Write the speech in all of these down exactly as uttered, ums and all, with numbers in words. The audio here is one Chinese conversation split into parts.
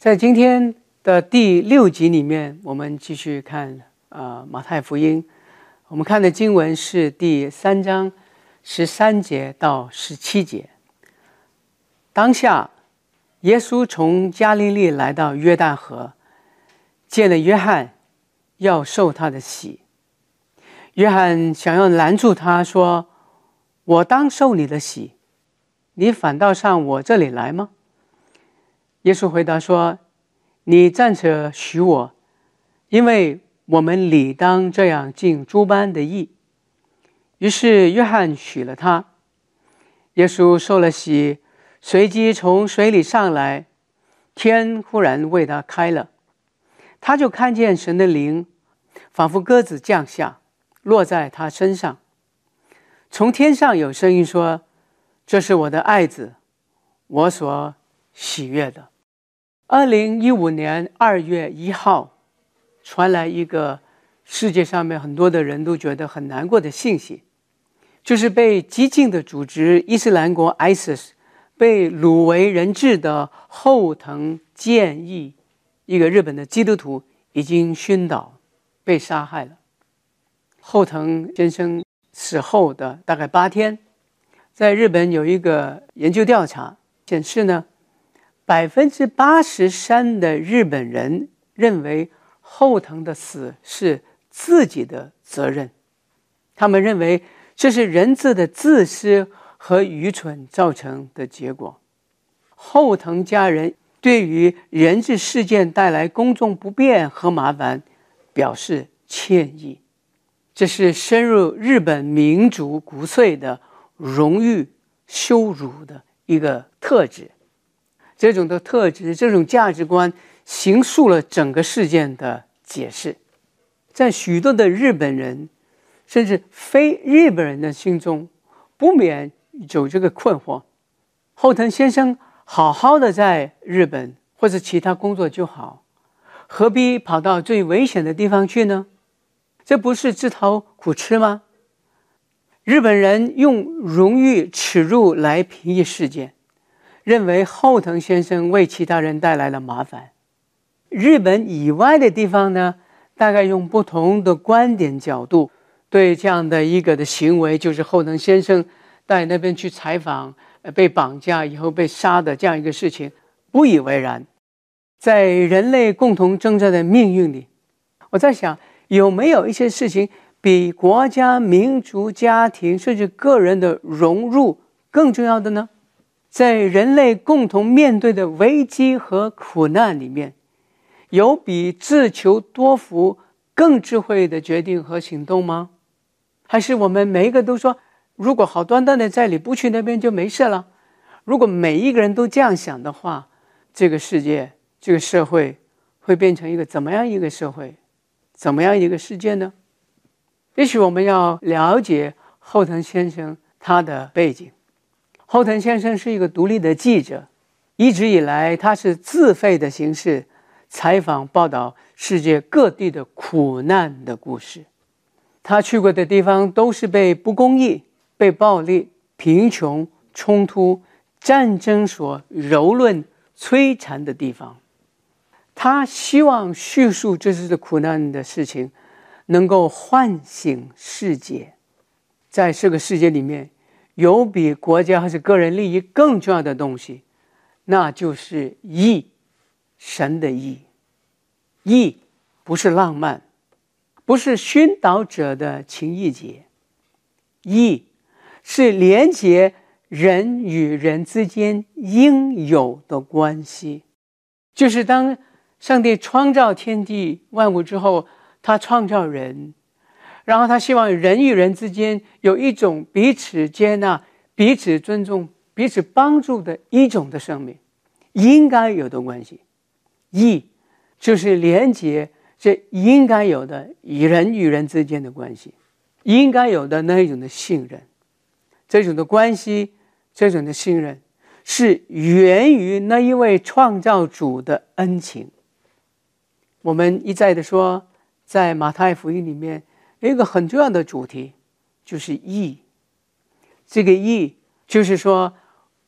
在今天的第六集里面，我们继续看呃马太福音。我们看的经文是第三章十三节到十七节。当下，耶稣从加利利来到约旦河，见了约翰，要受他的洗。约翰想要拦住他，说：“我当受你的洗，你反倒上我这里来吗？”耶稣回答说：“你暂且许我，因为我们理当这样尽诸般的义。”于是约翰许了他。耶稣受了洗，随即从水里上来，天忽然为他开了，他就看见神的灵仿佛鸽子降下，落在他身上。从天上有声音说：“这是我的爱子，我所喜悦的。”二零一五年二月一号，传来一个世界上面很多的人都觉得很难过的信息，就是被激进的组织伊斯兰国 I S I S 被掳为人质的后藤健一，一个日本的基督徒已经晕倒被杀害了。后藤先生死后的大概八天，在日本有一个研究调查显示呢，百分之八十三的日本人认为后藤的死是自己的责任，他们认为这是人质的自私和愚蠢造成的结果。后藤家人对于人质事件带来公众不便和麻烦表示歉意，这是深入日本民族骨髓的荣誉羞辱的一个特质。这种的特质，这种价值观形塑了整个事件的解释。在许多的日本人甚至非日本人的心中，不免有这个困惑：后藤先生好好的在日本或者其他工作就好，何必跑到最危险的地方去呢？这不是自讨苦吃吗？日本人用荣誉耻辱来评议事件，认为后藤先生为其他人带来了麻烦。日本以外的地方呢，大概用不同的观点角度对这样的一个的行为，就是后藤先生在那边去采访被绑架以后被杀的这样一个事情不以为然。在人类共同挣扎的命运里，我在想，有没有一些事情比国家、民族、家庭甚至个人的融入更重要的呢？在人类共同面对的危机和苦难里面，有比自求多福更智慧的决定和行动吗？还是我们每一个都说，如果好端端的在里不去那边就没事了？如果每一个人都这样想的话，这个世界这个社会会变成一个怎么样一个社会，怎么样一个世界呢？也许我们要了解后藤先生他的背景。后藤先生是一个独立的记者，一直以来他是自费的形式采访报道世界各地的苦难的故事。他去过的地方都是被不公义、被暴力、贫穷、冲突、战争所蹂躏摧残的地方。他希望叙述这次的苦难的事情能够唤醒世界。在这个世界里面，有比国家还是个人利益更重要的东西，那就是义，神的义。义不是浪漫，不是熏导者的情意结，义是连结人与人之间应有的关系。就是当上帝创造天地万物之后，他创造人，然后他希望人与人之间有一种彼此接纳、彼此尊重、彼此帮助的一种的生命应该有的关系。义就是连结这应该有的人与人之间的关系，应该有的那一种的信任。这种的关系，这种的信任是源于那一位创造主的恩情。我们一再的说，在马太福音里面有一个很重要的主题，就是义。这个义就是说，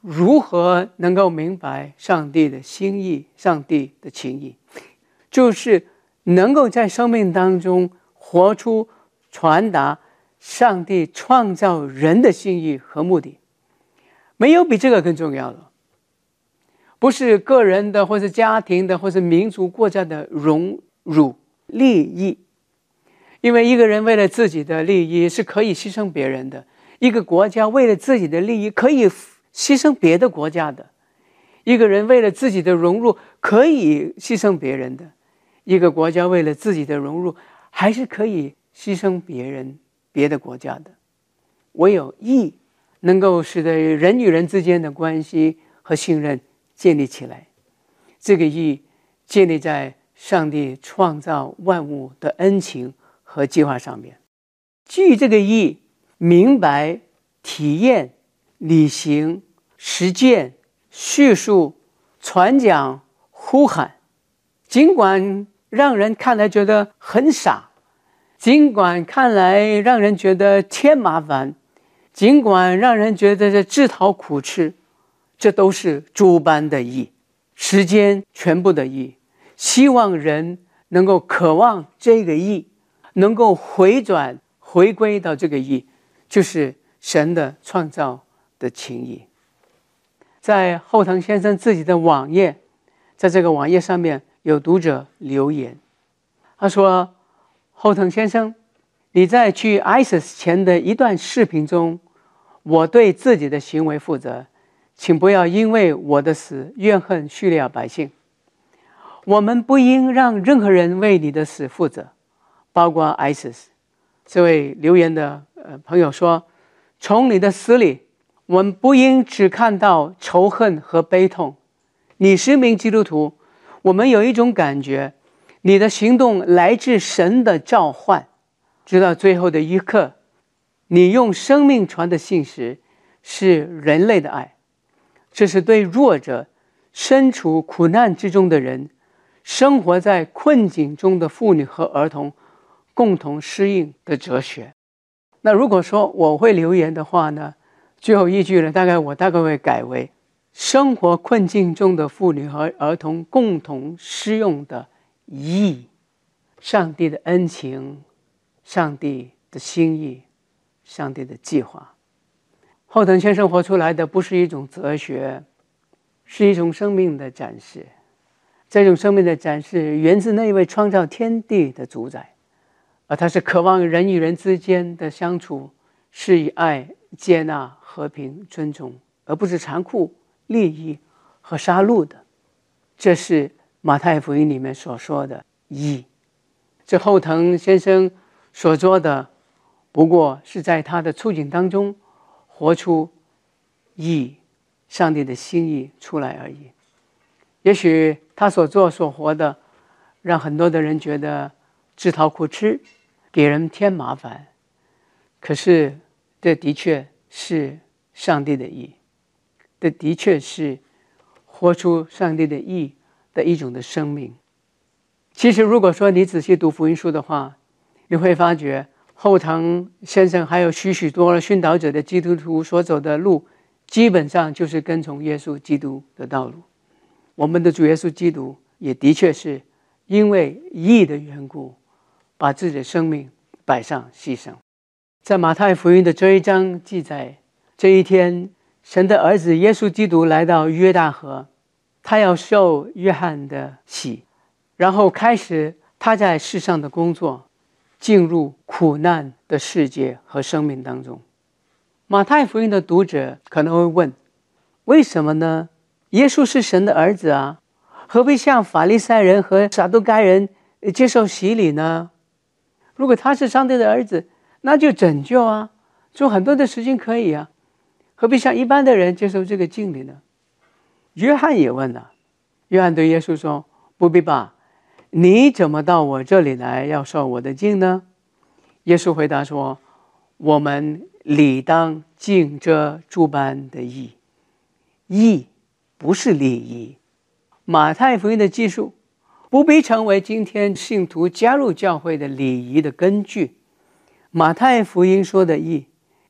如何能够明白上帝的心意，上帝的情意，就是能够在生命当中活出传达上帝创造人的心意和目的。没有比这个更重要了。不是个人的或是家庭的或是民族国家的荣辱利益，因为一个人为了自己的利益是可以牺牲别人的，一个国家为了自己的利益可以牺牲别的国家的，一个人为了自己的荣辱可以牺牲别人的，一个国家为了自己的荣辱还是可以牺牲别人别的国家的。唯有义能够使得人与人之间的关系和信任建立起来，这个义建立在上帝创造万物的恩情和计划上面。基于这个义，明白、体验、履行、实践、叙述、传讲、呼喊，尽管让人看来觉得很傻，尽管看来让人觉得添麻烦，尽管让人觉得是自讨苦吃，这都是诸般的义，时间全部的义。希望人能够渴望这个义，能够回转回归到这个义，就是神的创造的情义。在后藤先生自己的网页，在这个网页上面有读者留言，他说：后藤先生，你在去 I S I S 前的一段视频中，我对自己的行为负责，请不要因为我的死怨恨叙利亚百姓。我们不应让任何人为你的死负责，包括 I S I S。 这位留言的呃朋友说，从你的死里，我们不应只看到仇恨和悲痛。你是名基督徒，我们有一种感觉，你的行动来自神的召唤，直到最后的一刻，你用生命传的信实是人类的爱，这是对弱者、身处苦难之中的人、生活在困境中的妇女和儿童共同适应的哲学。那如果说我会留言的话呢，最后一句呢，大概我大概会改为生活困境中的妇女和儿童共同适用的义，上帝的恩情，上帝的心意，上帝的计划。后藤先生活出来的不是一种哲学，是一种生命的展示。这种生命的展示源自那位创造天地的主宰，而他是渴望人与人之间的相处是以爱、接纳、和平、尊重，而不是残酷、利益和杀戮的。这是马太福音里面所说的义。这后藤先生所做的，不过是在他的处境当中活出义，上帝的心意出来而已。也许他所做所活的让很多的人觉得自讨苦吃，给人添麻烦，可是这的确是上帝的义，这的确是活出上帝的义的一种的生命。其实如果说你仔细读福音书的话，你会发觉后藤先生还有许许多多殉道者的基督徒所走的路，基本上就是跟从耶稣基督的道路。我们的主耶稣基督也的确是因为义的缘故，把自己的生命摆上牺牲。在马太福音的这一章记载，这一天神的儿子耶稣基督来到约大河，他要受约翰的洗，然后开始他在世上的工作，进入苦难的世界和生命当中。马太福音的读者可能会问，为什么呢？耶稣是神的儿子啊，何必像法利赛人和撒都该人接受洗礼呢？如果他是上帝的儿子，那就拯救啊，做很多的事情可以啊，何必像一般的人接受这个敬礼呢？约翰也问了，约翰对耶稣说，不必吧，你怎么到我这里来要受我的敬呢？耶稣回答说，我们理当尽这诸般的义。义不是利益。马太福音的记述不必成为今天信徒加入教会的礼仪的根据。马太福音说的义，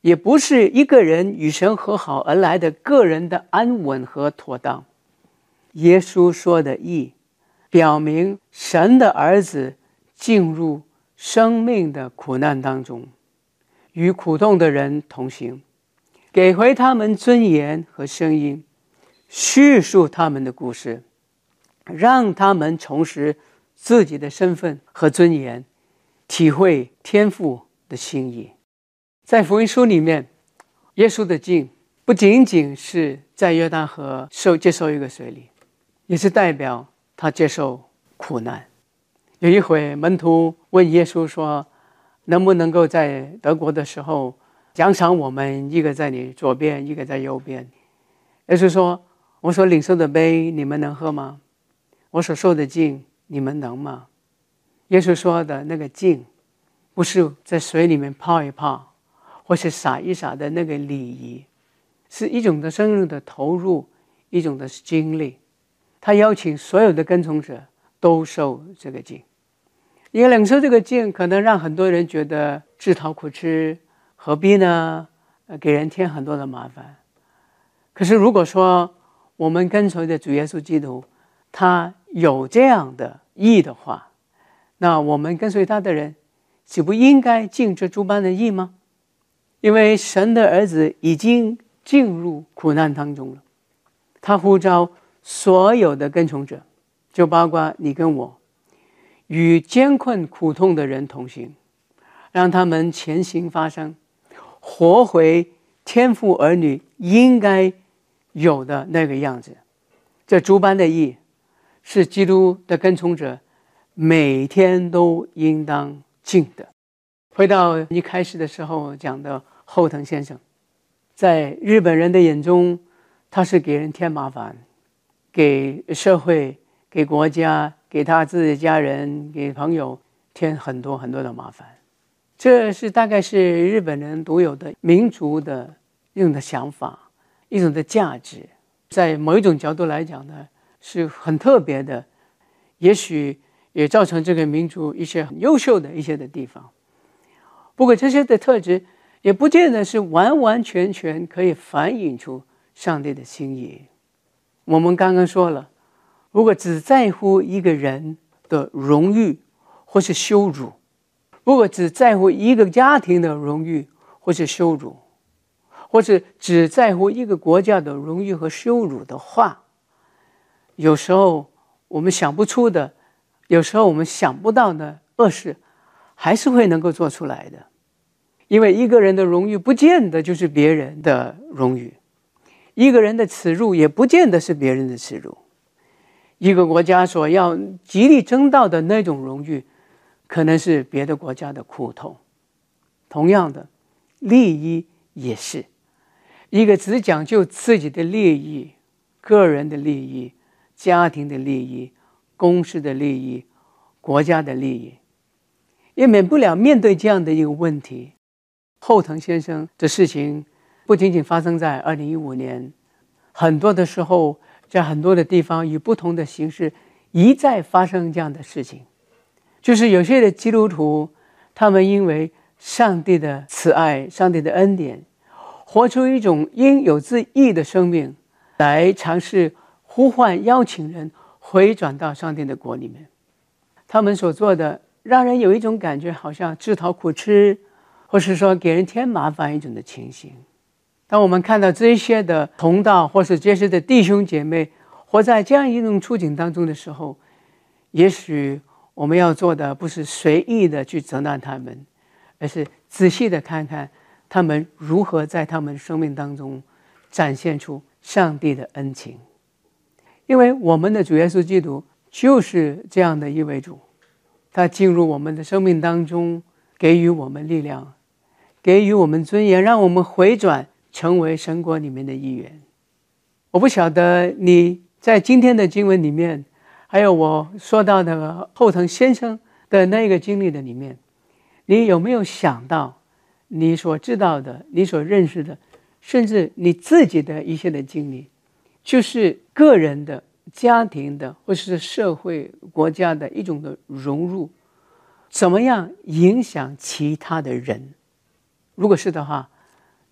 也不是一个人与神和好而来的个人的安稳和妥当。耶稣说的义，表明神的儿子进入生命的苦难当中，与苦痛的人同行，给回他们尊严和声音，叙述他们的故事，让他们重拾自己的身份和尊严，体会天父的心意。在福音书里面，耶稣的浸不仅仅是在约旦河受接受一个水礼，也是代表他接受苦难。有一回门徒问耶稣说，能不能够在德国的时候奖赏我们，一个在你左边，一个在右边。耶稣说，我所领受的杯你们能喝吗？我所受的浸你们能吗？耶稣说的那个浸，不是在水里面泡一泡或是洒一洒的那个礼仪，是一种的生命的投入，一种的经历。他邀请所有的跟从者都受这个浸。因为领受这个浸可能让很多人觉得自讨苦吃，何必呢？给人添很多的麻烦。可是如果说我们跟随的主耶稣基督，他有这样的义的话，那我们跟随他的人岂不应该尽这诸般的义吗？因为神的儿子已经进入苦难当中了，他呼召所有的跟从者，就包括你跟我，与艰困苦痛的人同行，让他们前行发生，活回天父儿女应该有的那个样子。这诸般的义是基督的跟从者每天都应当尽的。回到一开始的时候讲的后藤先生，在日本人的眼中，他是给人添麻烦，给社会，给国家，给他自己的家人，给朋友添很多很多的麻烦。这是大概是日本人独有的民族的一种的想法，一种的价值，在某一种角度来讲呢，是很特别的，也许也造成这个民族一些很优秀的一些的地方。不过这些的特质也不见得是完完全全可以反映出上帝的心意。我们刚刚说了，如果只在乎一个人的荣誉或是羞辱，如果只在乎一个家庭的荣誉或是羞辱，或是只在乎一个国家的荣誉和羞辱的话，有时候我们想不出的，有时候我们想不到的恶事还是会能够做出来的。因为一个人的荣誉不见得就是别人的荣誉，一个人的耻辱也不见得是别人的耻辱。一个国家所要极力争到的那种荣誉，可能是别的国家的苦痛。同样的，利益也是，一个只讲究自己的利益，个人的利益，家庭的利益，公司的利益，国家的利益，也免不了面对这样的一个问题。后藤先生的事情不仅仅发生在二零一五年，很多的时候在很多的地方以不同的形式一再发生这样的事情。就是有些的基督徒，他们因为上帝的慈爱，上帝的恩典，活出一种应有之义的生命，来尝试呼唤邀请人回转到上帝的国里面。他们所做的让人有一种感觉，好像自讨苦吃，或是说给人添麻烦一种的情形。当我们看到这些的同道或是这些的弟兄姐妹活在这样一种处境当中的时候，也许我们要做的不是随意的去责难他们，而是仔细的看看他们如何在他们生命当中展现出上帝的恩情。因为我们的主耶稣基督就是这样的一位主，他进入我们的生命当中，给予我们力量，给予我们尊严，让我们回转成为神国里面的一员。我不晓得你在今天的经文里面，还有我说到的后藤先生的那个经历的里面，你有没有想到你所知道的，你所认识的，甚至你自己的一些的经历，就是个人的、家庭的，或是社会国家的一种的融入，怎么样影响其他的人？如果是的话，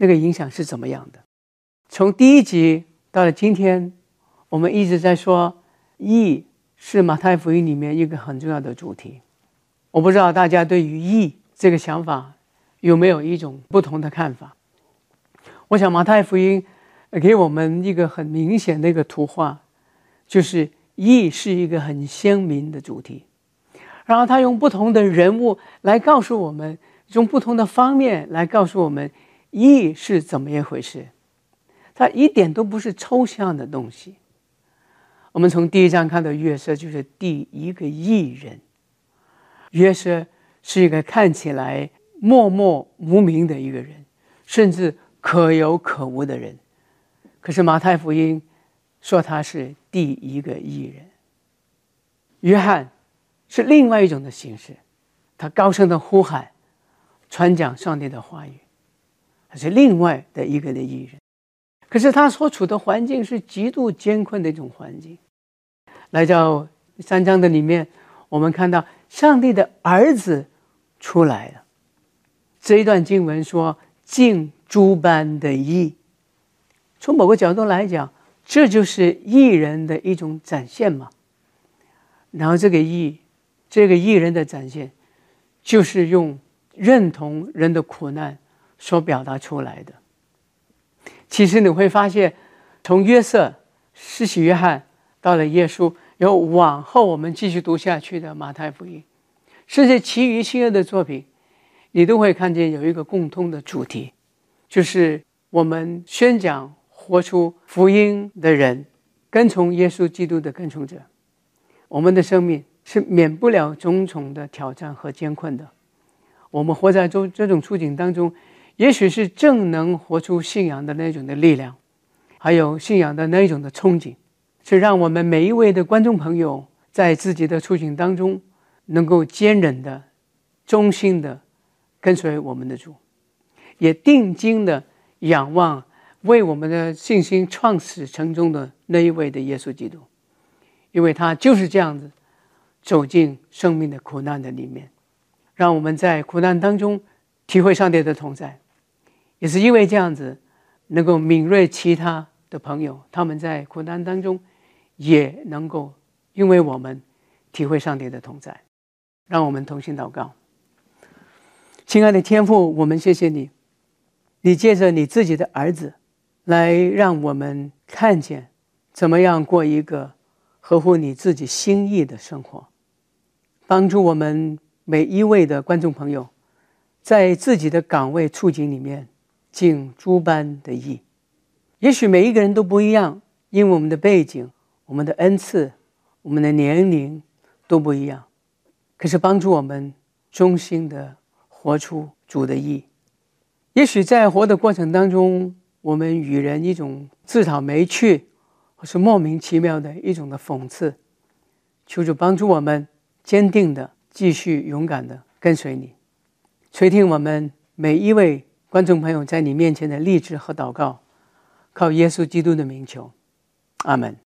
那个影响是怎么样的。从第一集到了今天，我们一直在说义是马太福音里面一个很重要的主题。我不知道大家对于义这个想法有没有一种不同的看法。我想马太福音给我们一个很明显的一个图画，就是义是一个很鲜明的主题，然后他用不同的人物来告诉我们，用不同的方面来告诉我们义是怎么一回事。它一点都不是抽象的东西。我们从第一章看到约瑟就是第一个义人。约瑟是一个看起来默默无名的一个人，甚至可有可无的人，可是马太福音说他是第一个义人。约翰是另外一种的形式，他高声的呼喊，传讲上帝的话语，他是另外的一个的义人。可是他所处的环境是极度艰困的一种环境。来到三章的里面，我们看到上帝的儿子出来了。这一段经文说尽诸般的义，从某个角度来讲，这就是义人的一种展现嘛。然后这个义，这个义人的展现，就是用认同人的苦难所表达出来的。其实你会发现，从约瑟、施洗约翰到了耶稣，然后往后我们继续读下去的马太福音，甚至其余新约的作品，你都会看见有一个共通的主题，就是我们宣讲活出福音的人，跟从耶稣基督的跟从者，我们的生命是免不了种种的挑战和艰困的。我们活在这种处境当中，也许是正能活出信仰的那种的力量，还有信仰的那种的憧憬，是让我们每一位的观众朋友在自己的处境当中能够坚忍的、忠心的跟随我们的主，也定睛的仰望为我们的信心创始成终的那一位的耶稣基督，因为他就是这样子走进生命的苦难的里面，让我们在苦难当中体会上帝的同在。也是因为这样子，能够敏锐其他的朋友，他们在苦难当中也能够因为我们体会上帝的同在。让我们同心祷告。亲爱的天父，我们谢谢你，你借着你自己的儿子来让我们看见怎么样过一个合乎你自己心意的生活，帮助我们每一位的观众朋友在自己的岗位处境里面尽诸般的义。也许每一个人都不一样，因为我们的背景、我们的恩赐、我们的年龄都不一样，可是帮助我们忠心的活出主的义。也许在活的过程当中，我们与人一种自讨没趣或是莫名其妙的一种的讽刺，求主帮助我们坚定的继续勇敢的跟随你。垂听我们每一位观众朋友在你面前的励志和祷告，靠耶稣基督的名求，阿们。